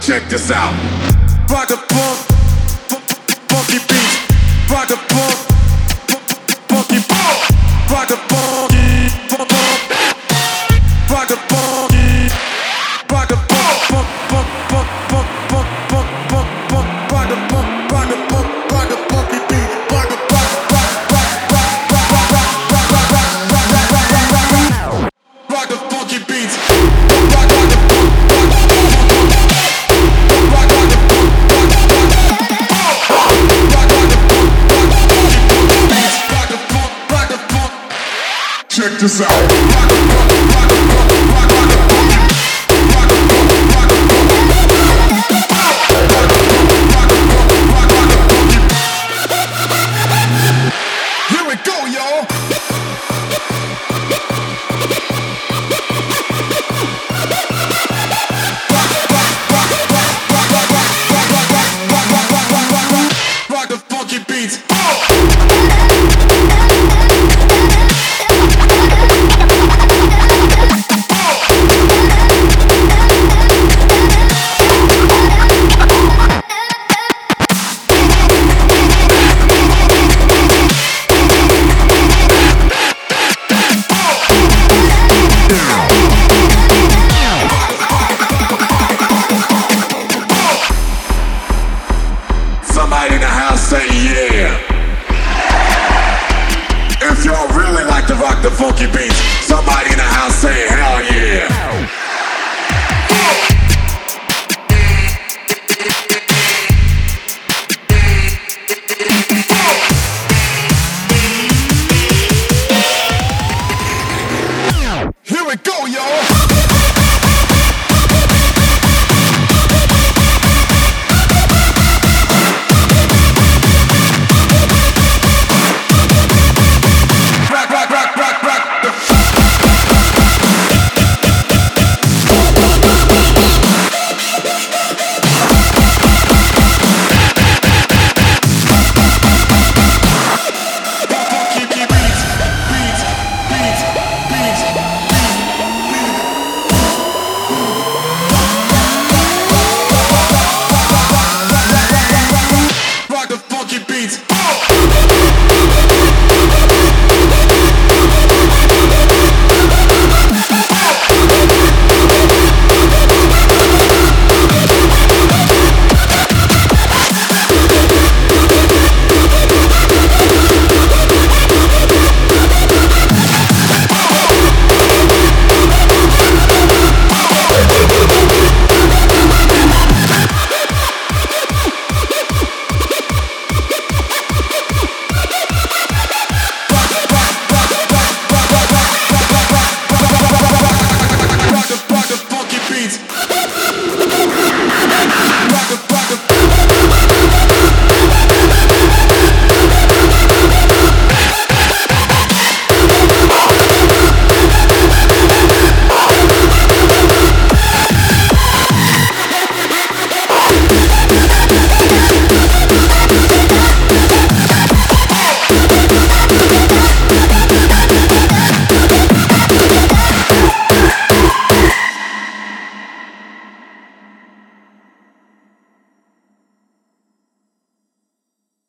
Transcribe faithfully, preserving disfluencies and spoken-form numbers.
Check this out. Rock the funk, funky beats. Rock the funk, funky beats. Rock the funky, funk, rock the funky, rock the funk, funk, funk, funk, funk, funk, funk, funk, funk, rock the funk, rock the funk, rock the funky beat. Rock the rock, rock, rock, rock, rock, rock, rock, rock, rock, rock, rock, rock, rock, rock the funky beats. Rock, rock the funk, rock, rock the funk, rock, rock the funk, rock the funk, rock the funk. Check this out. Rock the funk, rock the funk, rock, rock the funky, rock the funk, rock the funk, rock the funk, rock the funk, rock, rock the funky. Here we go, y'all. Rock the funky beats. Somebody in the house say yeah. If y'all really like to rock the funky beat.